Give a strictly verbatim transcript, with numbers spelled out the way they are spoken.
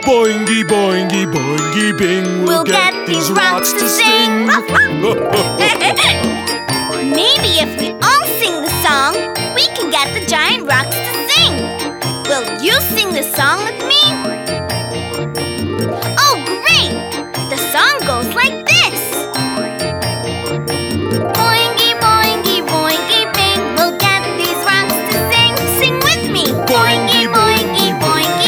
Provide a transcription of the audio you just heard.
Boingy, boingy, boingy, bing. We'll, We'll get these rocks to sing. Maybe if we all sing the song, we can get the giant rocks to sing. Will you sing the song with me?